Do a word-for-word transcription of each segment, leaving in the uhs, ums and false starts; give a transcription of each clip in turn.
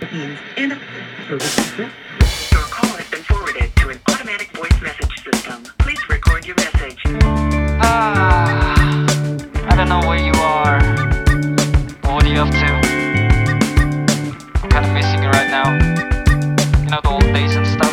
means and your call has been forwarded to an automatic voice message system. Please record your message. Ah, I don't know where you are. What are you up to? I'm kinda missing you right now. You know, the old days and stuff.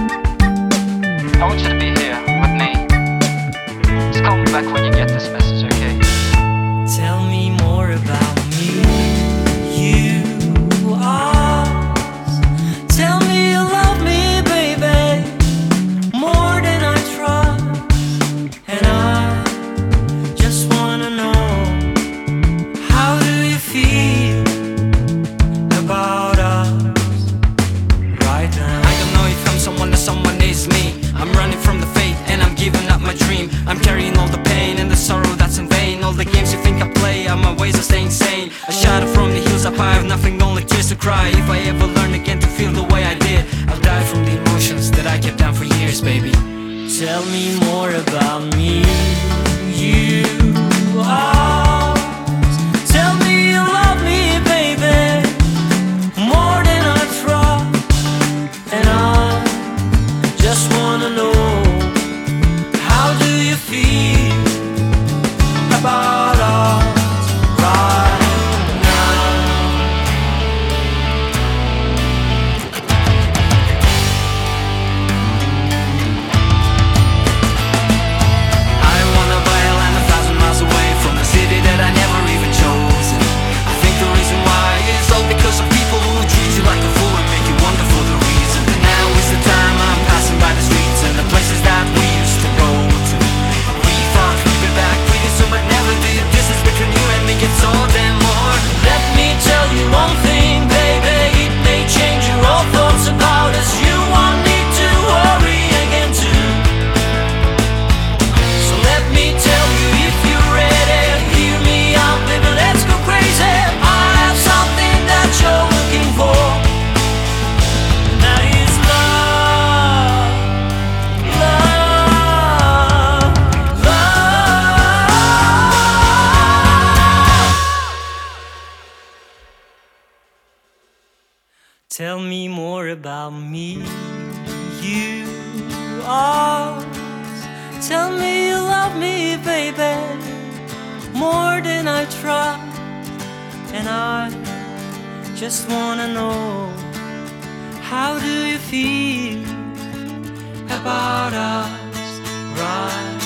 I want you to be here with me. Just call me back when you get this message, okay? Tell me more about me. You are. Tell me you love me, baby, more than I trust. And I just wanna know, how do you feel about us right now? I don't know if I'm someone or someone is me. I'm running from the fate and I'm giving up my dream. I'm carrying all the pain and the sorrow that's in vain. All the games you think I play, all my ways are staying insane. A shadow from the hills up, I have nothing, only tears to cry. If I ever learn again to feel the way I did, I'll die from the emotions that I kept down for years, baby. Tell me more about me. You are. Tell me you love me, baby, more than I trust. And I just wanna know, how do you feel about us right now? I wanna buy a land a thousand miles away from the city that I never even chosen. I think the reason why is all because of people who treat you like a fool and make you wonder for the reason. And now is the time I'm passing by the streets and the places that we used to go to. We thought we'd be back pretty soon, but never did. Distance between you and me gets all damn more. Let me tell you one thing, baby, it may change your old thoughts about us. You won't need to worry again too. So let me tell you, if you're ready, hear me out, baby, let's go crazy. I have something that you're looking for. That is love, love, love. Tell me more about me. You are. Tell me you love me, baby, more than I trust. And I just wanna know, how do you feel about us right